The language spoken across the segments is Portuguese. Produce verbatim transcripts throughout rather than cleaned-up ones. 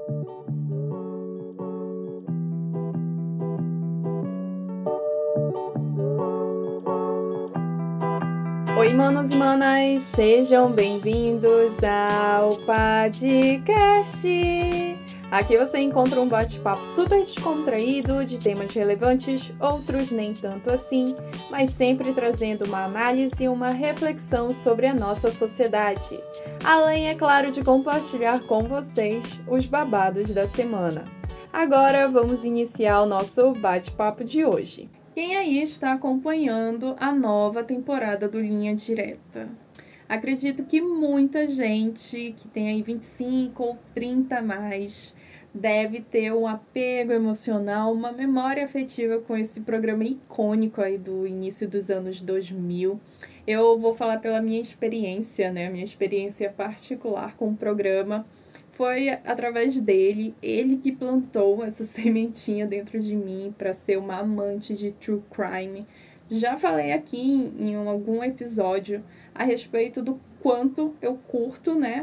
Oi, manos e manas, sejam bem-vindos ao podcast. Aqui você encontra um bate-papo super descontraído de temas relevantes, outros nem tanto assim, mas sempre trazendo uma análise e uma reflexão sobre a nossa sociedade. Além, é claro, de compartilhar com vocês os babados da semana. Agora vamos iniciar o nosso bate-papo de hoje. Quem aí está acompanhando a nova temporada do Linha Direta? Acredito que muita gente que tem aí vinte e cinco ou trinta a mais deve ter um apego emocional, uma memória afetiva com esse programa icônico aí do início dos anos dois mil. Eu vou falar pela minha experiência, né? Minha experiência particular com o programa. Foi através dele, ele que plantou essa sementinha dentro de mim para ser uma amante de true crime. Já falei aqui em algum episódio a respeito do quanto eu curto, né,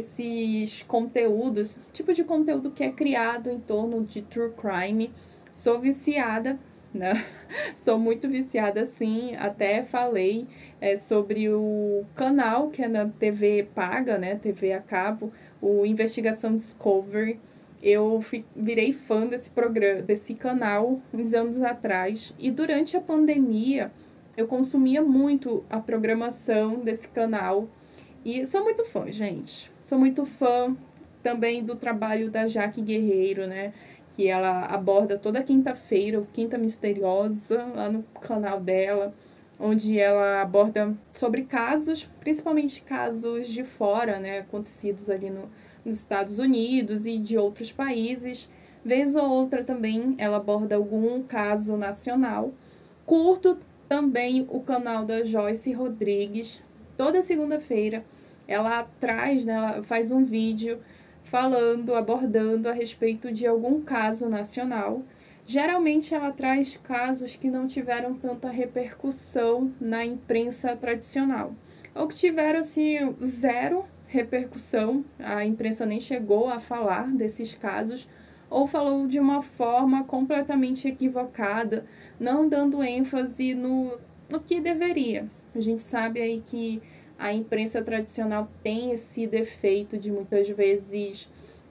esses conteúdos, tipo de conteúdo que é criado em torno de true crime. Sou viciada, né? Sou muito viciada, sim. Até falei é, sobre o canal que é na T V paga, né, T V a cabo, o Investigação Discovery. Eu virei fã desse programa, desse canal uns anos atrás, e durante a pandemia eu consumia muito a programação desse canal e sou muito fã, gente. Sou muito fã também do trabalho da Jaque Guerreiro, né? Que ela aborda toda quinta-feira, o Quinta Misteriosa, lá no canal dela, onde ela aborda sobre casos, principalmente casos de fora, né? Acontecidos ali no, nos Estados Unidos e de outros países. Vez ou outra também ela aborda algum caso nacional. Curto também o canal da Joyce Rodrigues. Toda segunda-feira ela traz, né, ela faz um vídeo falando, abordando a respeito de algum caso nacional. Geralmente ela traz casos que não tiveram tanta repercussão na imprensa tradicional, ou que tiveram assim zero repercussão, a imprensa nem chegou a falar desses casos, ou falou de uma forma completamente equivocada, não dando ênfase no, no que deveria. A gente sabe aí que a imprensa tradicional tem esse defeito de muitas vezes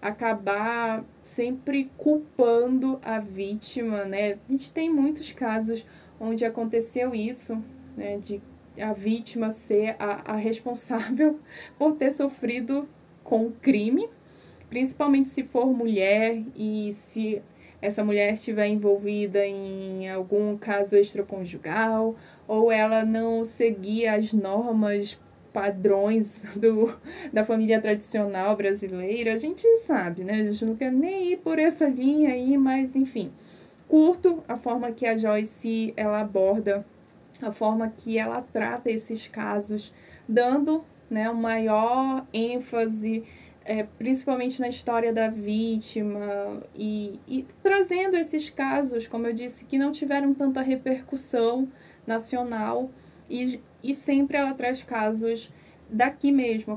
acabar sempre culpando a vítima, né? A gente tem muitos casos onde aconteceu isso, né? De a vítima ser a, a responsável por ter sofrido com o crime, principalmente se for mulher e se essa mulher estiver envolvida em algum caso extraconjugal, ou ela não seguir as normas, padrões do, da família tradicional brasileira. A gente sabe, né? A gente não quer nem ir por essa linha aí, mas enfim. Curto a forma que a Joyce ela aborda, a forma que ela trata esses casos, dando, né, um maior ênfase, é, principalmente na história da vítima, e, e trazendo esses casos, como eu disse, que não tiveram tanta repercussão nacional, e, e sempre ela traz casos daqui mesmo,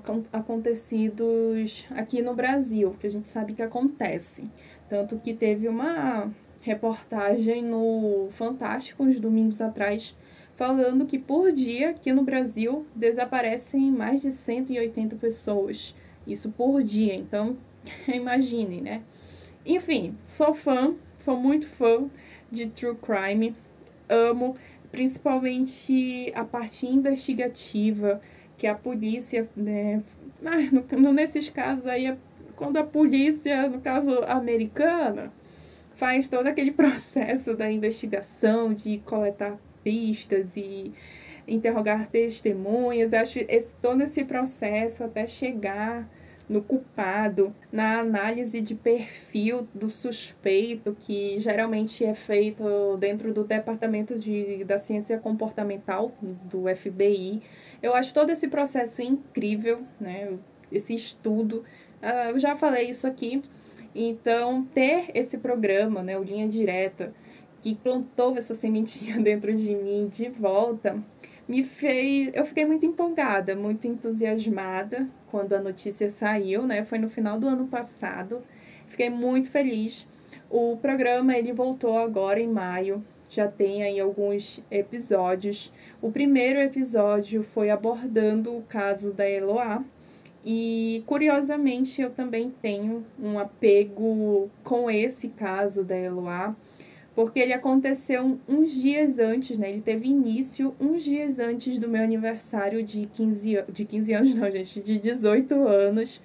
acontecidos aqui no Brasil, que a gente sabe que acontece. Tanto que teve uma reportagem no Fantástico, uns domingos atrás, falando que por dia, aqui no Brasil, desaparecem mais de cento e oitenta pessoas. Isso por dia, então, imaginem, né? Enfim, sou fã, sou muito fã de true crime. Amo, principalmente a parte investigativa, que a polícia, né? No, no, nesses casos aí, quando a polícia, no caso americana, faz todo aquele processo da investigação, de coletar pistas e interrogar testemunhas. Acho esse, todo esse processo até chegar no culpado, na análise de perfil do suspeito, que geralmente é feito dentro do Departamento de, da Ciência Comportamental, do F B I. Eu acho todo esse processo incrível, né? Esse estudo. Uh, eu já falei isso aqui. Então, ter esse programa, né, o Linha Direta, que plantou essa sementinha dentro de mim de volta, me fez... Eu fiquei muito empolgada, muito entusiasmada quando a notícia saiu, né? Foi no final do ano passado. Fiquei muito feliz. O programa ele voltou agora em maio, já tem aí alguns episódios. O primeiro episódio foi abordando o caso da Eloá. E, curiosamente, eu também tenho um apego com esse caso da Eloá, porque ele aconteceu uns dias antes, né? Ele teve início uns dias antes do meu aniversário de quinze, de quinze anos, não, gente, de dezoito anos.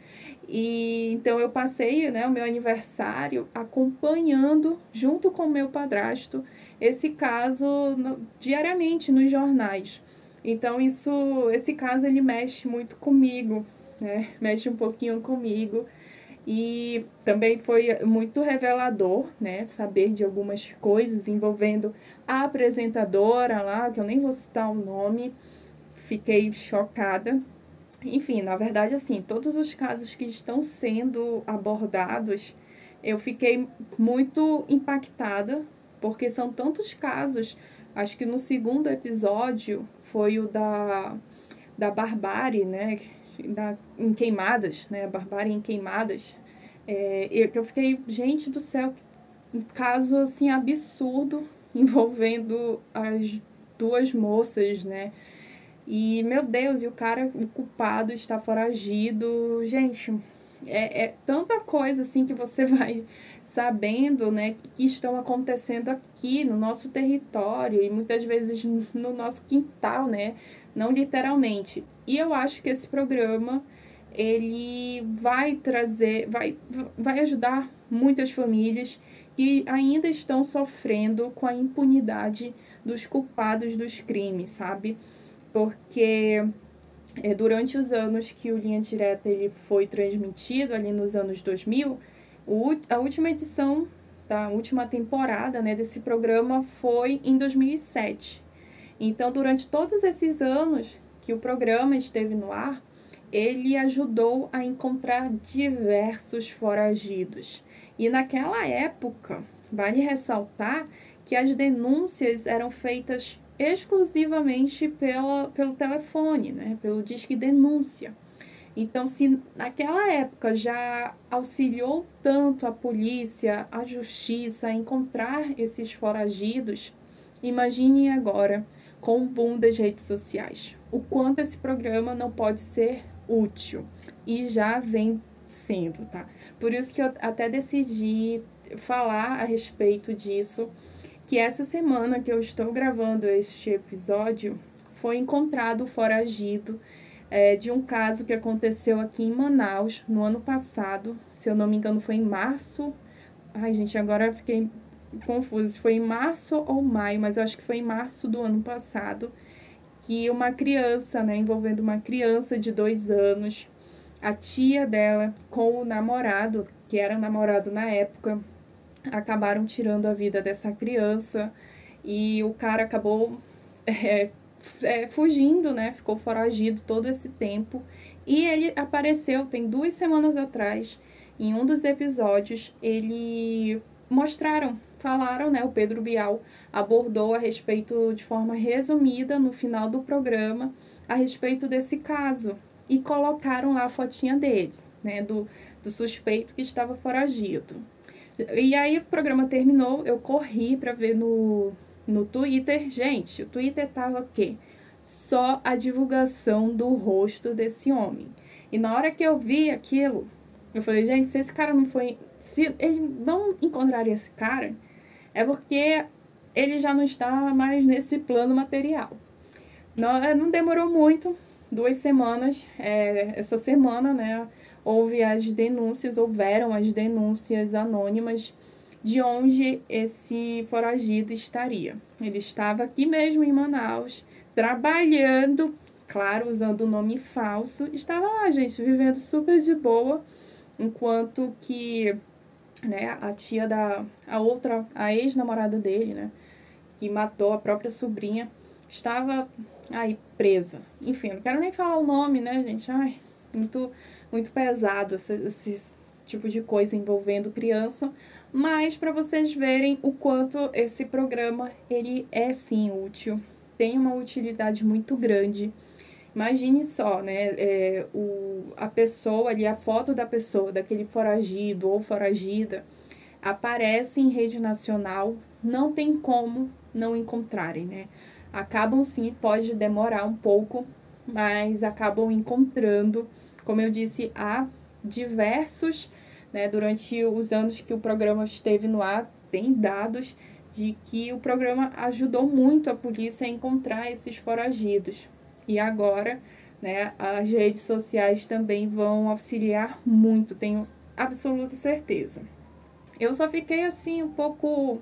E então eu passei, né, o meu aniversário acompanhando, junto com o meu padrasto, esse caso no, diariamente nos jornais. Então isso, esse caso ele mexe muito comigo, né? Mexe um pouquinho comigo. E também foi muito revelador, né, saber de algumas coisas envolvendo a apresentadora lá, que eu nem vou citar o nome, fiquei chocada. Enfim, na verdade, assim, todos os casos que estão sendo abordados, eu fiquei muito impactada, porque são tantos casos. Acho que no segundo episódio foi o da, da Barbárie, né, da, em Queimadas, né, a Barbárie em Queimadas. É, eu, eu fiquei, gente do céu, um caso, assim, absurdo, envolvendo as duas moças, né, e, meu Deus, e o cara, o culpado está foragido. Gente, é, é tanta coisa, assim, que você vai sabendo, né, que estão acontecendo aqui no nosso território e muitas vezes no nosso quintal, né, não literalmente. E eu acho que esse programa, ele vai trazer, vai, vai ajudar muitas famílias que ainda estão sofrendo com a impunidade dos culpados dos crimes, sabe? Porque é, durante os anos que o Linha Direta ele foi transmitido, ali nos anos dois mil, o, a última edição, da última temporada, né, desse programa foi em dois mil e sete. Então, durante todos esses anos que o programa esteve no ar, ele ajudou a encontrar diversos foragidos. E naquela época, vale ressaltar que as denúncias eram feitas exclusivamente pela, pelo telefone, né? Pelo Disque Denúncia. Então, se naquela época já auxiliou tanto a polícia, a justiça a encontrar esses foragidos, imaginem agora com o boom das redes sociais, o quanto esse programa não pode ser útil, e já vem sendo, tá? Por isso que eu até decidi falar a respeito disso, que essa semana que eu estou gravando este episódio, foi encontrado foragido é, de um caso que aconteceu aqui em Manaus, no ano passado, se eu não me engano foi em março, ai gente, agora eu fiquei confusa, se foi em março ou maio, mas eu acho que foi em março do ano passado, que uma criança, né, envolvendo uma criança de dois anos, a tia dela com o namorado, que era namorado na época, acabaram tirando a vida dessa criança, e o cara acabou é, é, fugindo, né, ficou foragido todo esse tempo, e ele apareceu, tem duas semanas atrás, em um dos episódios, ele mostraram, falaram, né, o Pedro Bial abordou a respeito, de forma resumida, no final do programa, a respeito desse caso, e colocaram lá a fotinha dele, né, do, do suspeito que estava foragido. E aí o programa terminou, eu corri para ver no, no Twitter. Gente, o Twitter tava o quê? Só a divulgação do rosto desse homem. E na hora que eu vi aquilo, eu falei, gente, se esse cara não foi... Se ele não encontraria esse cara, é porque ele já não está mais nesse plano material. Não, não demorou muito, duas semanas, é, essa semana, né, houve as denúncias, houveram as denúncias anônimas de onde esse foragido estaria. Ele estava aqui mesmo em Manaus, trabalhando, claro, usando o nome falso, estava lá, gente, vivendo super de boa, enquanto que, né, a tia da, a outra, a ex-namorada dele, né, que matou a própria sobrinha, estava aí presa. Enfim, não quero nem falar o nome, né, gente? Ai, muito, muito pesado esse, esse tipo de coisa envolvendo criança. Mas para vocês verem o quanto esse programa, ele é sim útil. Tem uma utilidade muito grande. Imagine só, né, é, o, a pessoa ali, a foto da pessoa, daquele foragido ou foragida, aparece em rede nacional, não tem como não encontrarem, né? Acabam sim, pode demorar um pouco, mas acabam encontrando. Como eu disse, há diversos, né, durante os anos que o programa esteve no ar, tem dados de que o programa ajudou muito a polícia a encontrar esses foragidos. E agora, né, as redes sociais também vão auxiliar muito, tenho absoluta certeza. Eu só fiquei assim um pouco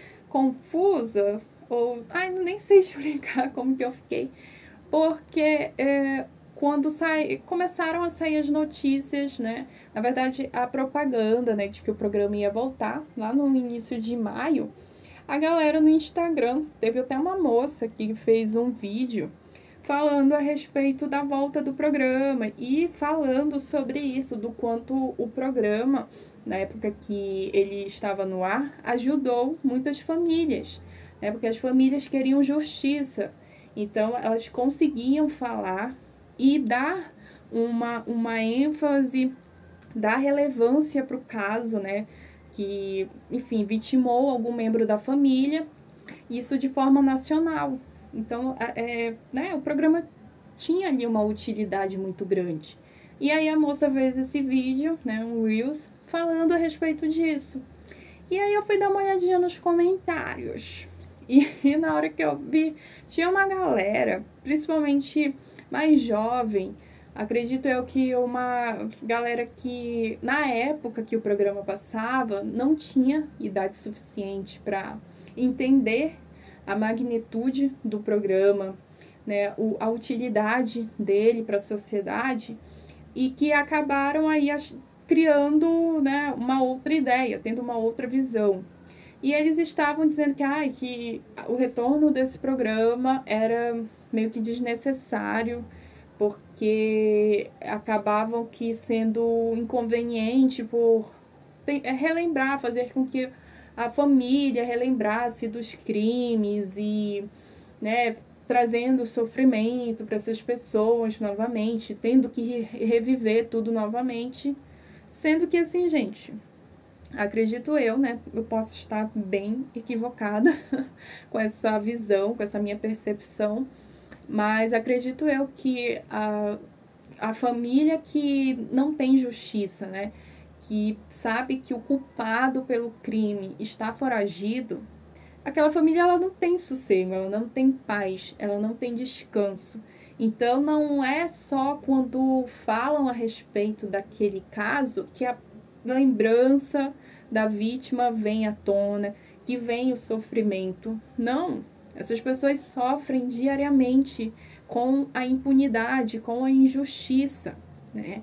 confusa, ou ai, nem sei explicar como que eu fiquei, porque é, quando sai, começaram a sair as notícias, né? Na verdade, a propaganda, né, de que o programa ia voltar lá no início de maio, a galera no Instagram, teve até uma moça que fez um vídeo falando a respeito da volta do programa e falando sobre isso, do quanto o programa, na época que ele estava no ar, ajudou muitas famílias, né? Porque as famílias queriam justiça. Então, elas conseguiam falar e dar uma, uma ênfase, dar relevância para o caso, né? Que, enfim, vitimou algum membro da família, isso de forma nacional. Então, é, né, o programa tinha ali uma utilidade muito grande. E aí a moça fez esse vídeo, né, um Reels, falando a respeito disso. E aí eu fui dar uma olhadinha nos comentários. E, e na hora que eu vi, tinha uma galera, principalmente mais jovem, acredito eu que uma galera que, na época que o programa passava, não tinha idade suficiente para entender a magnitude do programa, né, o, a utilidade dele para a sociedade, e que acabaram aí criando, né, uma outra ideia, tendo uma outra visão. E eles estavam dizendo que, ah, que o retorno desse programa era meio que desnecessário, porque acabavam que sendo inconveniente por relembrar, fazer com que a família relembrasse dos crimes e, né, trazendo sofrimento para essas pessoas novamente, tendo que reviver tudo novamente. Sendo que, assim, gente, acredito eu, né, eu posso estar bem equivocada com essa visão, com essa minha percepção, mas acredito eu que a, a família que não tem justiça, né, que sabe que o culpado pelo crime está foragido, aquela família ela não tem sossego, ela não tem paz, ela não tem descanso. Então, não é só quando falam a respeito daquele caso que a lembrança da vítima vem à tona, que vem o sofrimento. Não, essas pessoas sofrem diariamente com a impunidade, com a injustiça, né?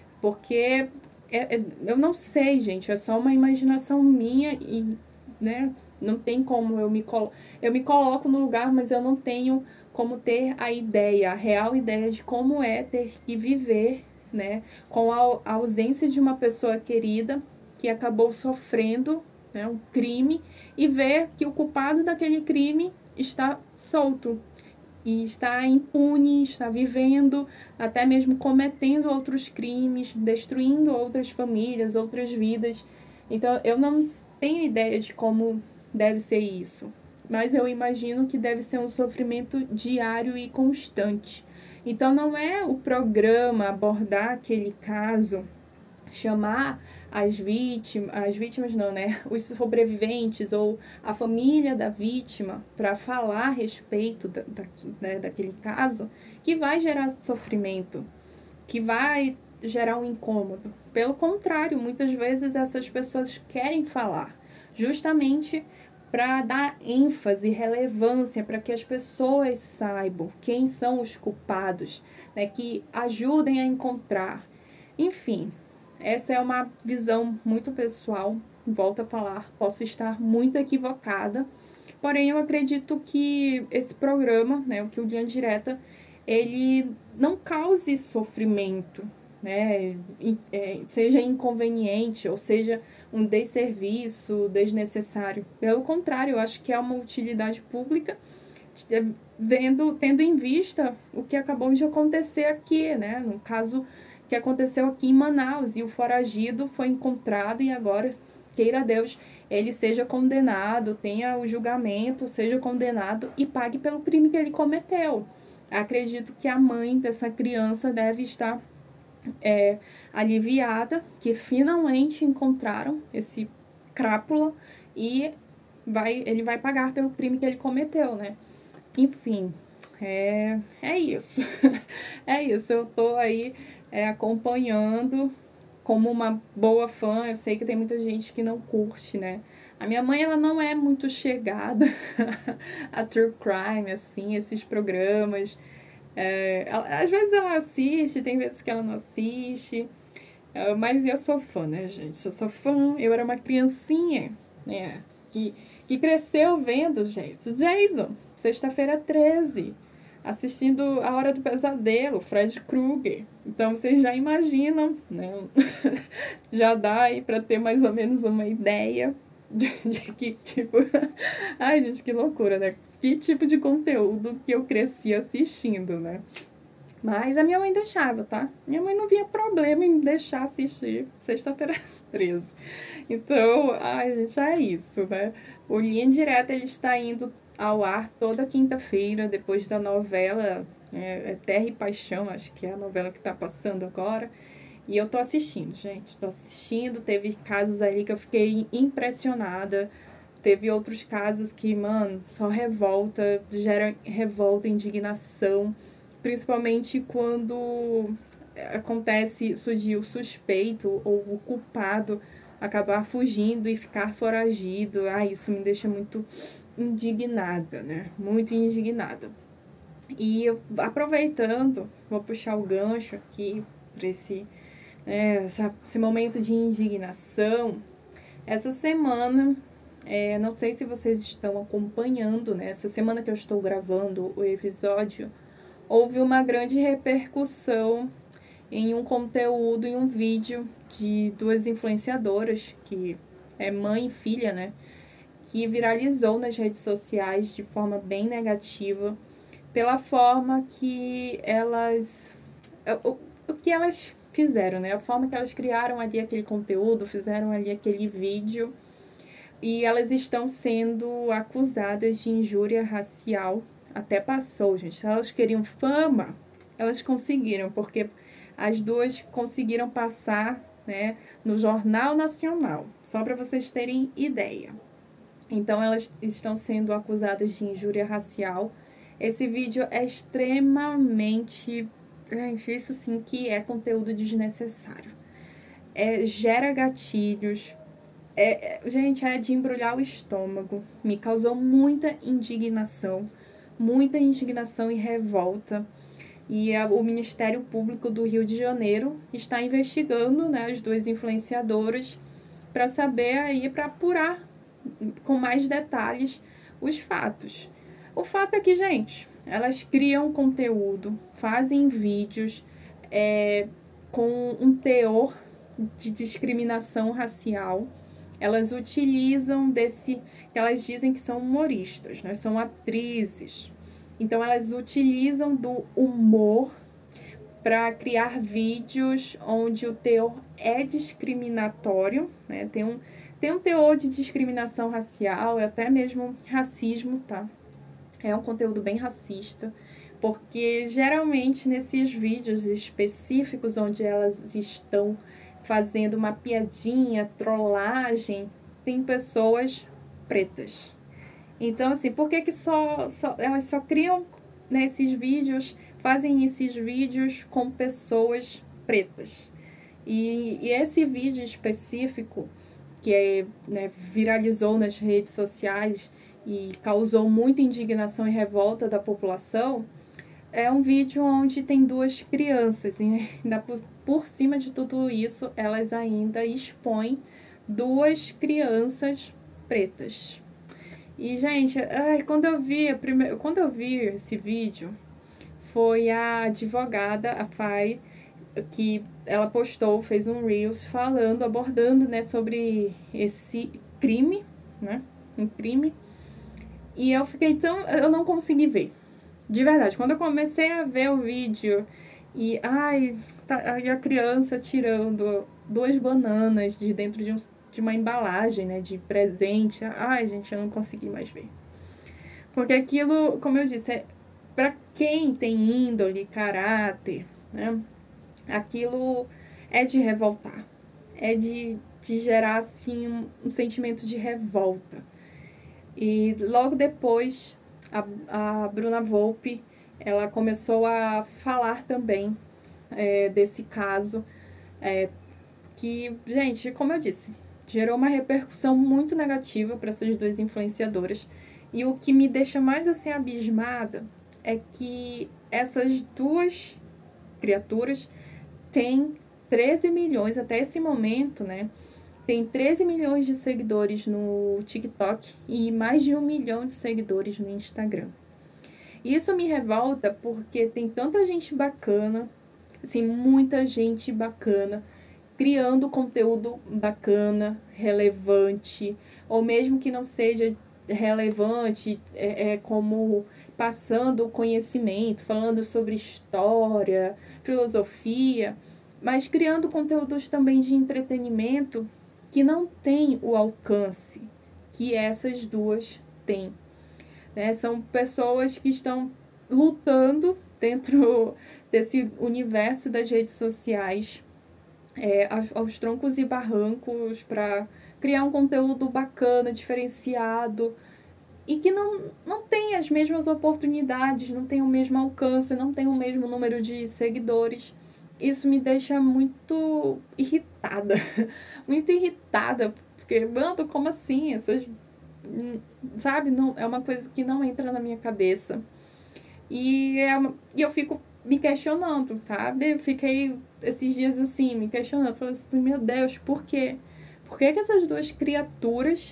Porque é, é, eu não sei, gente, é só uma imaginação minha e, né, não tem como eu me colo... eu me coloco no lugar, mas eu não tenho como ter a ideia, a real ideia de como é ter que viver, né, com a ausência de uma pessoa querida que acabou sofrendo, né, um crime, e ver que o culpado daquele crime está solto e está impune, está vivendo, até mesmo cometendo outros crimes, destruindo outras famílias, outras vidas. Então, eu não tenho ideia de como deve ser isso, mas eu imagino que deve ser um sofrimento diário e constante. Então, não é o programa abordar aquele caso, chamar as vítimas, as vítimas não, né? Os sobreviventes ou a família da vítima para falar a respeito da, da, né, daquele caso, que vai gerar sofrimento, que vai gerar um incômodo. Pelo contrário, muitas vezes essas pessoas querem falar, justamente para dar ênfase e relevância para que as pessoas saibam quem são os culpados, né, que ajudem a encontrar. Enfim, essa é uma visão muito pessoal, volto a falar, posso estar muito equivocada, porém eu acredito que esse programa, né, o que o Linha Direta, ele não cause sofrimento, né, seja inconveniente ou seja um desserviço desnecessário. Pelo contrário, eu acho que é uma utilidade pública vendo, tendo em vista o que acabou de acontecer aqui, né? No caso que aconteceu aqui em Manaus, e o foragido foi encontrado e agora, queira Deus, ele seja condenado, tenha o julgamento, seja condenado e pague pelo crime que ele cometeu. Acredito que a mãe dessa criança deve estar é, aliviada, que finalmente encontraram esse crápula e vai, ele vai pagar pelo crime que ele cometeu, né? Enfim, é, é isso. É isso, eu tô aí é, acompanhando como uma boa fã. Eu sei que tem muita gente que não curte, né? A minha mãe, ela não é muito chegada a true crime, assim, esses programas. É, ela, às vezes ela assiste, tem vezes que ela não assiste. É, mas eu sou fã, né, gente? Eu sou fã, eu era uma criancinha, né? Que, que cresceu vendo, gente, Jason, sexta-feira treze, assistindo A Hora do Pesadelo, Fred Krueger. Então, vocês já imaginam, né? Já dá aí pra ter mais ou menos uma ideia de, de que tipo... Ai, gente, que loucura, né? Que tipo de conteúdo que eu cresci assistindo, né? Mas a minha mãe deixava, tá? Minha mãe não via problema em deixar assistir sexta-feira treze. Então, ai, gente, é isso, né? O Linha Direta, ele está indo ao ar toda quinta-feira, depois da novela é, é Terra e Paixão, acho que é a novela que tá passando agora. E eu tô assistindo, gente, tô assistindo. Teve casos ali que eu fiquei impressionada. Teve outros casos que, mano, só revolta, gera revolta, indignação. Principalmente quando acontece, surgir o suspeito ou o culpado acabar fugindo e ficar foragido. Ah, isso me deixa muito indignada, né? Muito indignada. E eu, aproveitando, vou puxar o gancho aqui para esse, né, essa, esse momento de indignação. Essa semana, é, não sei se vocês estão acompanhando, né? Essa semana que eu estou gravando o episódio, houve uma grande repercussão em um conteúdo, em um vídeo de duas influenciadoras, que é mãe e filha, né? Que viralizou nas redes sociais de forma bem negativa, pela forma que elas... O, o que elas fizeram, né? A forma que elas criaram ali aquele conteúdo, fizeram ali aquele vídeo. E elas estão sendo acusadas de injúria racial. Até passou, gente. Se elas queriam fama, elas conseguiram, porque as duas conseguiram passar, né, no Jornal Nacional, só para vocês terem ideia. Então, elas estão sendo acusadas de injúria racial. Esse vídeo é extremamente... Gente, isso sim que é conteúdo desnecessário. É, gera gatilhos. É, é, gente, é de embrulhar o estômago. Me causou muita indignação. Muita indignação e revolta. E a, o Ministério Público do Rio de Janeiro está investigando, né, as duas influenciadoras para saber aí, para apurar com mais detalhes os fatos. O fato é que, gente, elas criam conteúdo, fazem vídeos é, com um teor de discriminação racial. Elas utilizam desse... Elas dizem que são humoristas, né? São atrizes. Então, elas utilizam do humor para criar vídeos onde o teor é discriminatório, né? Tem um, tem um teor de discriminação racial, até mesmo racismo, tá? É um conteúdo bem racista, porque geralmente nesses vídeos específicos onde elas estão fazendo uma piadinha, trollagem, tem pessoas pretas. Então, assim, por que que só, só elas só criam, né, esses vídeos, fazem esses vídeos com pessoas pretas? E, e esse vídeo específico, que é, né, viralizou nas redes sociais e causou muita indignação e revolta da população, é um vídeo onde tem duas crianças, e ainda por, por cima de tudo isso, elas ainda expõem duas crianças pretas. E, gente, ai, quando eu vi, primeira, quando eu vi esse vídeo, foi a advogada, a Fai, que ela postou, fez um Reels falando, abordando, né, sobre esse crime, né, um crime, E eu fiquei tão... Eu não consegui ver. De verdade, quando eu comecei a ver o vídeo e, ai, tá, aí a criança tirando duas bananas de dentro de, um, de uma embalagem, né, de presente, ai, gente, eu não consegui mais ver. Porque aquilo, como eu disse, é para quem tem índole, caráter, né, aquilo é de revoltar, é de, de gerar, assim, um, um sentimento de revolta. E logo depois, a, a Bruna Volpe, ela começou a falar também é, desse caso, é, que, gente, como eu disse, gerou uma repercussão muito negativa para essas duas influenciadoras. E o que me deixa mais, assim, abismada é que essas duas criaturas têm treze milhões, até esse momento, né? Tem treze milhões de seguidores no TikTok e mais de um milhão de seguidores no Instagram. E isso me revolta porque tem tanta gente bacana, assim, muita gente bacana, criando conteúdo bacana, relevante, ou mesmo que não seja relevante, é, é como passando conhecimento, falando sobre história, filosofia, mas criando conteúdos também de entretenimento que não tem o alcance que essas duas têm, né? São pessoas que estão lutando dentro desse universo das redes sociais, é, aos, aos troncos e barrancos, para criar um conteúdo bacana, diferenciado, e que não, não tem as mesmas oportunidades, não tem o mesmo alcance, não tem o mesmo número de seguidores. Isso me deixa muito irritada, muito irritada, porque, mano, como assim? Essas, sabe, não, é uma coisa que não entra na minha cabeça. E, é, e eu fico me questionando, sabe? Eu fiquei esses dias assim, me questionando, falando assim, meu Deus, por quê? Por que que essas duas criaturas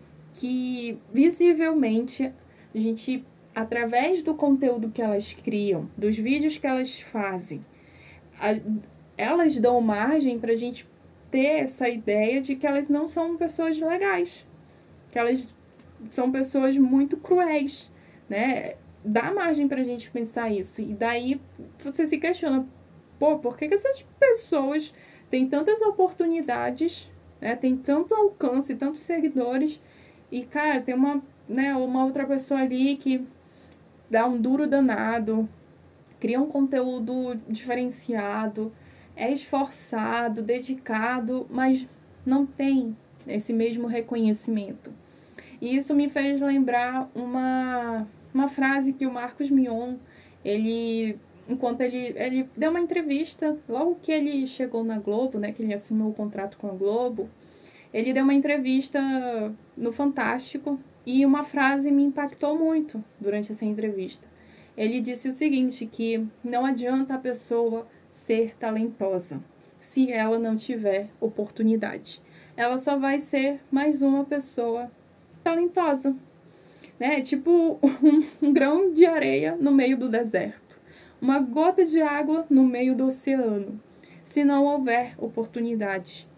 que visivelmente a gente, através do conteúdo que elas criam, dos vídeos que elas fazem, a, elas dão margem pra gente ter essa ideia de que elas não são pessoas legais, que elas são pessoas muito cruéis, né? Dá margem pra gente pensar isso. E daí você se questiona, pô, por que que essas pessoas têm tantas oportunidades, né? Tem tanto alcance, tantos seguidores, e, cara, tem uma, né, uma outra pessoa ali que dá um duro danado, cria um conteúdo diferenciado, é esforçado, dedicado, mas não tem esse mesmo reconhecimento. E isso me fez lembrar uma, uma frase que o Marcos Mion, ele, enquanto ele, ele deu uma entrevista, logo que ele chegou na Globo, né, que ele assinou o contrato com a Globo, ele deu uma entrevista no Fantástico e uma frase me impactou muito durante essa entrevista. Ele disse o seguinte, que não adianta a pessoa ser talentosa se ela não tiver oportunidade. Ela só vai ser mais uma pessoa talentosa, né? Tipo um, um grão de areia no meio do deserto, uma gota de água no meio do oceano, se não houver oportunidades.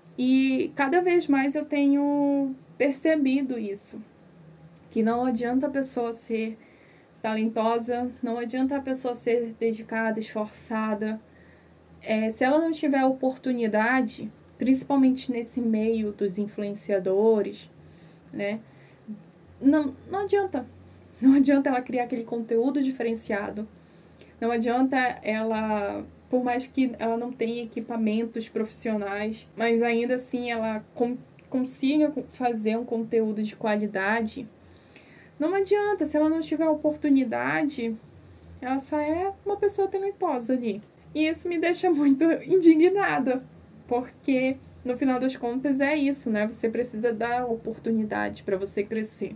E cada vez mais eu tenho percebido isso, que não adianta a pessoa ser talentosa, não adianta a pessoa ser dedicada, esforçada, é, se ela não tiver oportunidade, principalmente nesse meio dos influenciadores, né? Não, não adianta. Não adianta ela criar aquele conteúdo diferenciado. Não adianta ela, por mais que ela não tenha equipamentos profissionais, mas ainda assim ela com, consiga fazer um conteúdo de qualidade. Não adianta, se ela não tiver oportunidade, ela só é uma pessoa talentosa ali. E isso me deixa muito indignada, porque no final das contas é isso, né? Você precisa dar oportunidade para você crescer.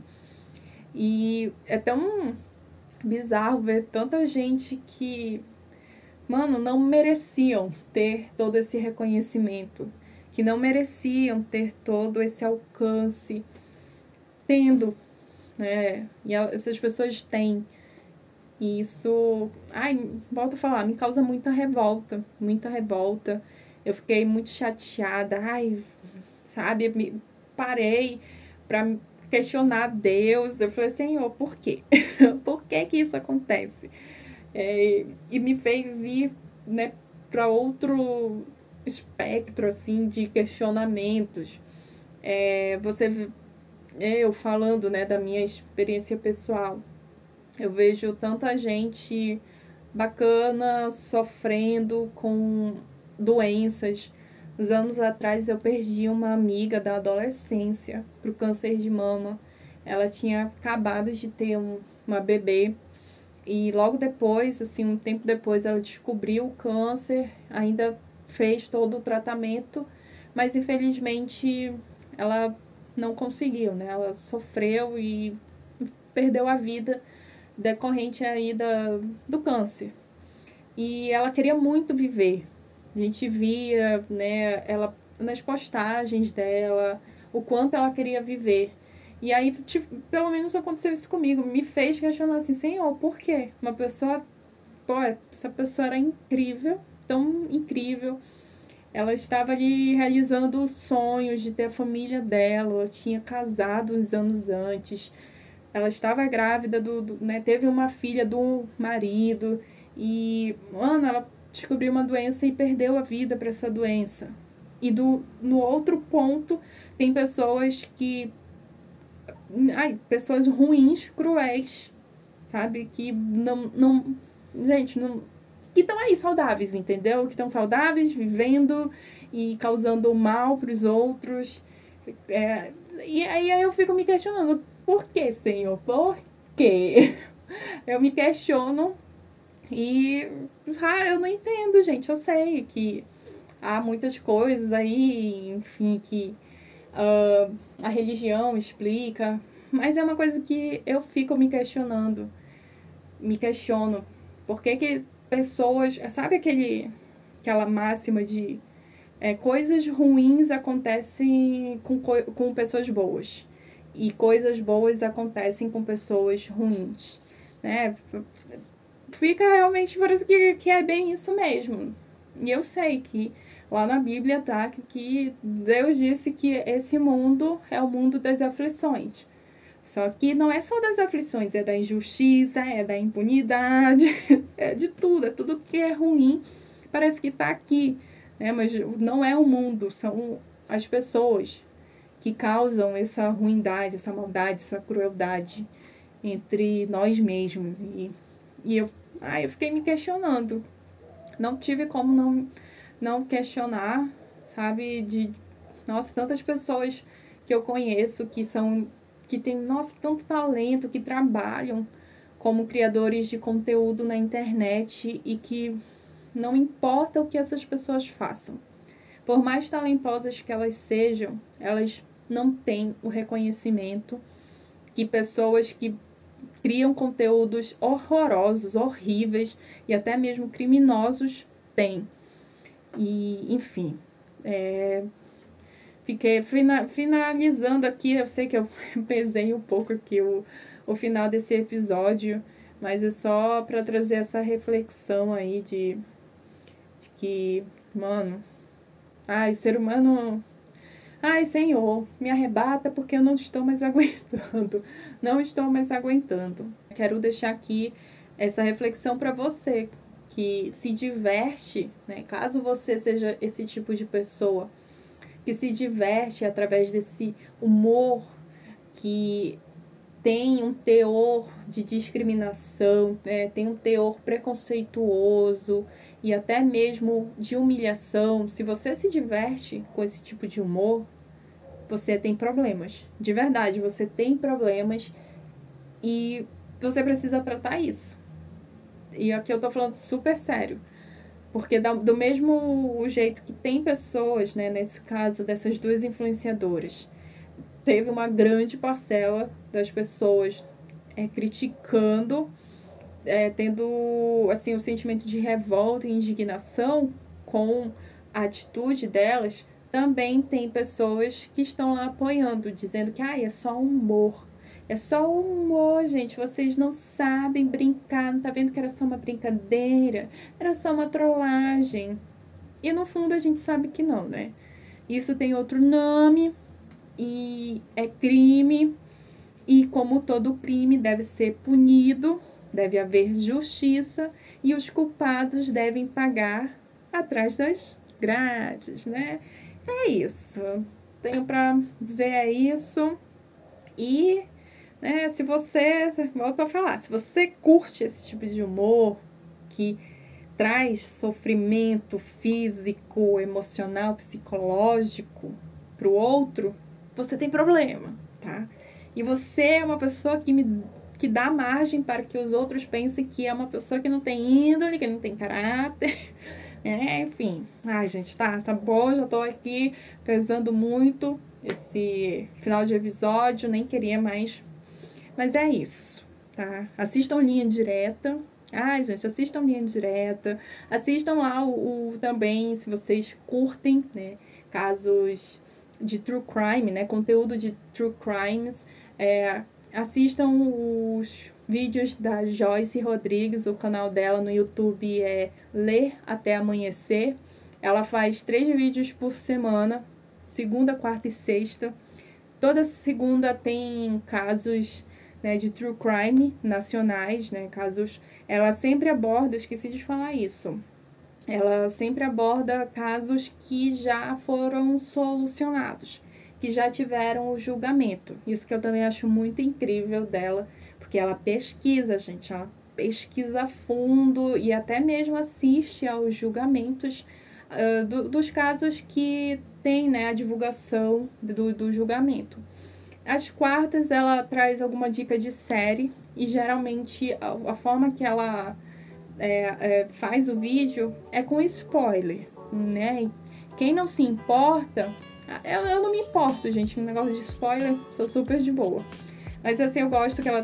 E é tão bizarro ver tanta gente que, mano, não mereciam ter todo esse reconhecimento, que não mereciam ter todo esse alcance, tendo, né? E essas pessoas têm. E isso, ai, volto a falar, me causa muita revolta, muita revolta. Eu fiquei muito chateada, ai, sabe, me parei pra questionar Deus. Eu falei, Senhor, por quê? Por que que isso acontece? É, e me fez ir, né, para outro espectro, assim, de questionamentos. É, você, eu falando, né, da minha experiência pessoal, eu vejo tanta gente bacana sofrendo com doenças. Uns anos atrás eu perdi uma amiga da adolescência pro câncer de mama. Ela tinha acabado de ter um, uma bebê e logo depois, assim, um tempo depois, ela descobriu o câncer, ainda fez todo o tratamento, mas infelizmente ela não conseguiu, né? Ela sofreu e perdeu a vida decorrente aí da, do câncer. E ela queria muito viver. A gente via, né, ela nas postagens dela, o quanto ela queria viver. E aí, tipo, pelo menos aconteceu isso comigo. Me fez questionar assim, Senhor, por quê? Uma pessoa, pô, essa pessoa era incrível, tão incrível. Ela estava ali realizando sonhos de ter a família dela. Ela tinha casado uns anos antes. Ela estava grávida, do, do né, teve uma filha do marido. E, mano, ela descobriu uma doença e perdeu a vida para essa doença. E do, no outro ponto, tem pessoas que... Ai, pessoas ruins, cruéis, sabe? Que não... não gente, não... que estão aí saudáveis, entendeu? Que estão saudáveis, vivendo e causando mal para os outros. É, e aí eu fico me questionando, por que, Senhor? Por quê? Eu me questiono e ah, eu não entendo, gente. Eu sei que há muitas coisas aí, enfim, que uh, a religião explica, mas é uma coisa que eu fico me questionando. Me questiono. Por que que pessoas... Sabe aquele, aquela máxima de é, coisas ruins acontecem com, com pessoas boas e coisas boas acontecem com pessoas ruins, né? Fica realmente, parece que, que é bem isso mesmo. E eu sei que lá na Bíblia tá que, que Deus disse que esse mundo é o mundo das aflições. Só que não é só das aflições, é da injustiça, é da impunidade, é de tudo, é tudo que é ruim, parece que tá aqui, né? Mas não é o mundo, são as pessoas que causam essa ruindade, essa maldade, essa crueldade entre nós mesmos. E, e eu, ah, eu fiquei me questionando. Não tive como não, não questionar, sabe? De, nossa, tantas pessoas que eu conheço que são, que têm, nossa, tanto talento, que trabalham como criadores de conteúdo na internet e que não importa o que essas pessoas façam. Por mais talentosas que elas sejam, elas não têm o reconhecimento que pessoas que criam conteúdos horrorosos, horríveis e até mesmo criminosos têm. E, enfim, é... fiquei fina, finalizando aqui, eu sei que eu pesei um pouco aqui o, o final desse episódio, mas é só para trazer essa reflexão aí de, de que, mano, ai, o ser humano... Ai, Senhor, me arrebata porque eu não estou mais aguentando. Não estou mais aguentando. Quero deixar aqui essa reflexão para você que se diverte, né? Caso você seja esse tipo de pessoa que se diverte através desse humor que tem um teor de discriminação, né? Tem um teor preconceituoso e até mesmo de humilhação. Se você se diverte com esse tipo de humor, você tem problemas. De verdade, você tem problemas e você precisa tratar isso. E aqui eu tô falando super sério. Porque do mesmo jeito que tem pessoas, né, nesse caso dessas duas influenciadoras, teve uma grande parcela das pessoas é, criticando, é, tendo assim, um sentimento de revolta e indignação com a atitude delas. Também tem pessoas que estão lá apoiando, dizendo que ah, é só humor. É só humor, gente. Vocês não sabem brincar, não tá vendo que era só uma brincadeira? Era só uma trollagem. E no fundo a gente sabe que não, né? Isso tem outro nome e é crime. E como todo crime deve ser punido, deve haver justiça e os culpados devem pagar atrás das grades, né? É isso. Tenho para dizer é isso. E, né, se você, volto a falar, se você curte esse tipo de humor que traz sofrimento físico, emocional, psicológico para o outro, você tem problema, tá? E você é uma pessoa que me que dá margem para que os outros pensem que é uma pessoa que não tem índole, que não tem caráter, é, enfim. Ai, gente, tá, tá bom, já tô aqui pesando muito esse final de episódio, nem queria mais. Mas é isso, tá? Assistam Linha Direta. Ai, gente, assistam Linha Direta. Assistam lá o, o também, se vocês curtem, né, casos de true crime, né, conteúdo de true crimes, é, assistam os vídeos da Joyce Rodrigues, o canal dela no YouTube é Ler Até Amanhecer. Ela faz três vídeos por semana, segunda, quarta e sexta. Toda segunda tem casos, né, de true crime nacionais, né, casos. Ela sempre aborda, esqueci de falar isso, ela sempre aborda casos que já foram solucionados, que já tiveram o julgamento. Isso que eu também acho muito incrível dela, porque ela pesquisa, gente, ela pesquisa a fundo e até mesmo assiste aos julgamentos uh, do, dos casos que tem, né, a divulgação do, do julgamento. Às quartas, ela traz alguma dica de série e geralmente a, a forma que ela é, é, faz o vídeo é com spoiler, né? Quem não se importa, eu, eu não me importo, gente, no negócio de spoiler, sou super de boa. Mas assim, eu gosto que ela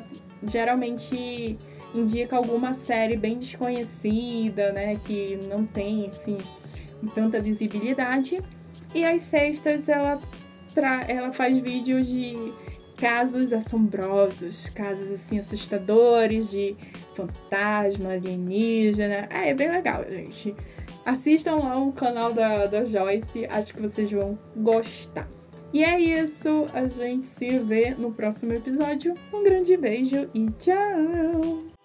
geralmente indica alguma série bem desconhecida, né? Que não tem, assim, tanta visibilidade. E às sextas, ela, tra... ela faz vídeos de casos assombrosos, casos assim assustadores de fantasma, alienígena. É, é bem legal, gente. Assistam lá o canal da, da Joyce, acho que vocês vão gostar. E é isso, a gente se vê no próximo episódio. Um grande beijo e tchau!